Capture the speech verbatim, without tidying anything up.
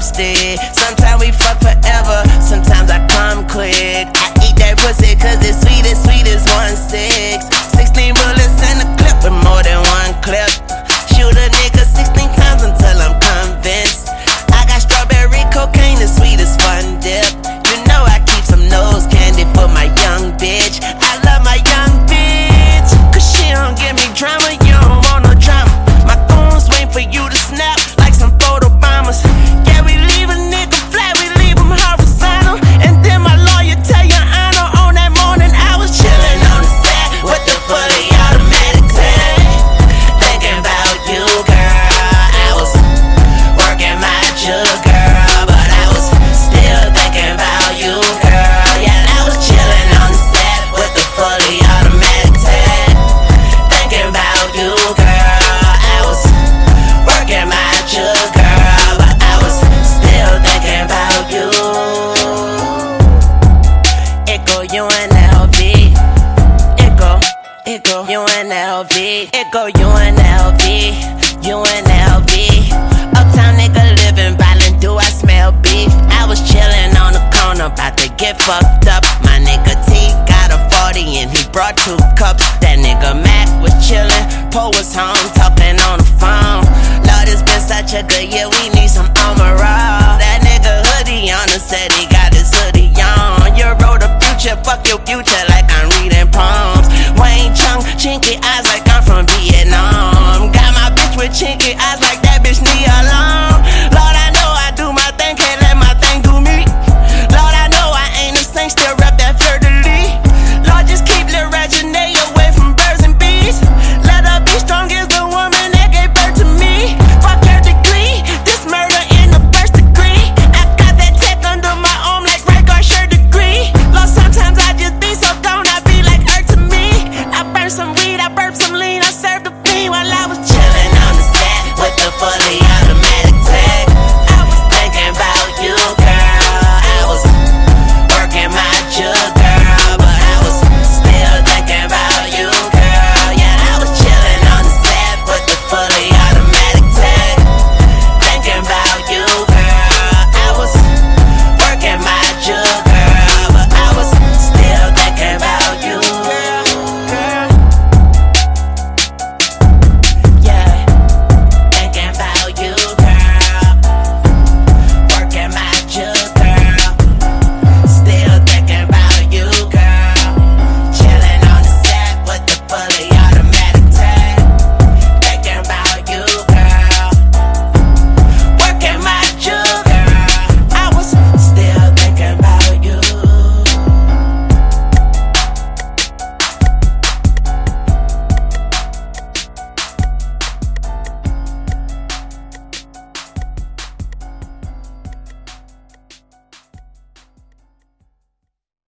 stick. Sometimes we fuck forever, sometimes I come quick. I eat that pussy cause it's sweet as sweet as one six. Sixteen bullets in a clip with more than one clip. Shoot a nigga sixteen times until I'm convinced. I got strawberry cocaine as sweet as fun dip. You know I keep some nose candy for my young bitch. I love my young bitch, cause she don't give me drama, you don't want no drama. My goons wait for you to snap like some photo bombers. Yeah, we leave a nigga flat, we leave him horizontal. And then my lawyer tell your honor on that morning I was chillin' on the set with the fully automatic tag. Thinking about you, girl, I was working my jug, girl, but I was still thinking about you, girl. Yeah, I was chillin' on the set with the fully automatic tag. Thinking about you, girl, I was working my jug, girl, but I was still thinking about you. It go U N L V. It go, it go U N L V. It go U N L V. U N L V. Uptown nigga living violent, do I smell beef? I was chillin' on the corner, about to get fucked